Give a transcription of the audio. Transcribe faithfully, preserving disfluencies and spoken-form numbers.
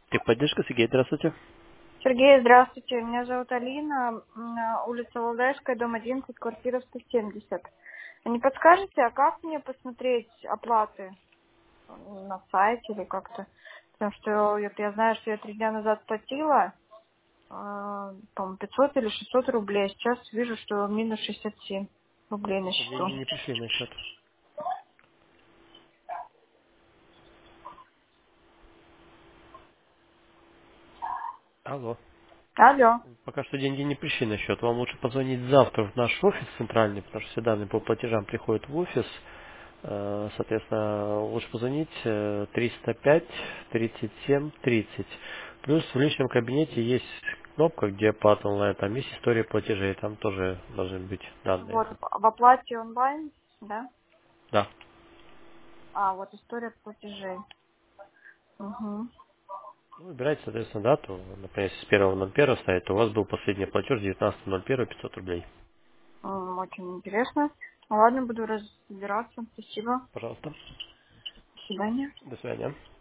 Техподдержка, Сергей, здравствуйте. Сергей, здравствуйте. Меня зовут Алина. М, а, Улица Валдайская, дом одиннадцать, квартира сто семьдесят. А Не подскажете, а как мне посмотреть оплаты м, на сайте или как-то? Потому что вот я знаю, что я три дня назад платила, а, по-моему, пятьсот или шестьсот рублей. А сейчас вижу, что минус шестьдесят семь рублей на счету. Деньги не пришли на счет. Алло. Алло. Пока что деньги не пришли на счет. Вам лучше позвонить завтра в наш офис центральный, потому что все данные по платежам приходят в офис. Э, Соответственно, лучше позвонить э, триста пять тридцать семь тридцать. Плюс в личном кабинете есть кнопка, где оплата онлайн, там есть история платежей, там тоже должны быть данные. Вот, в оплате онлайн, да? Да. А, вот история платежей. Угу. Ну, выбирайте, соответственно, дату. Например, если с первого ноль первого ставить, то у вас был последний платеж девятнадцатого ноль первого пятьсот рублей. М, Очень интересно. Ну, ладно, буду разбираться. Спасибо. Пожалуйста. До свидания. До свидания.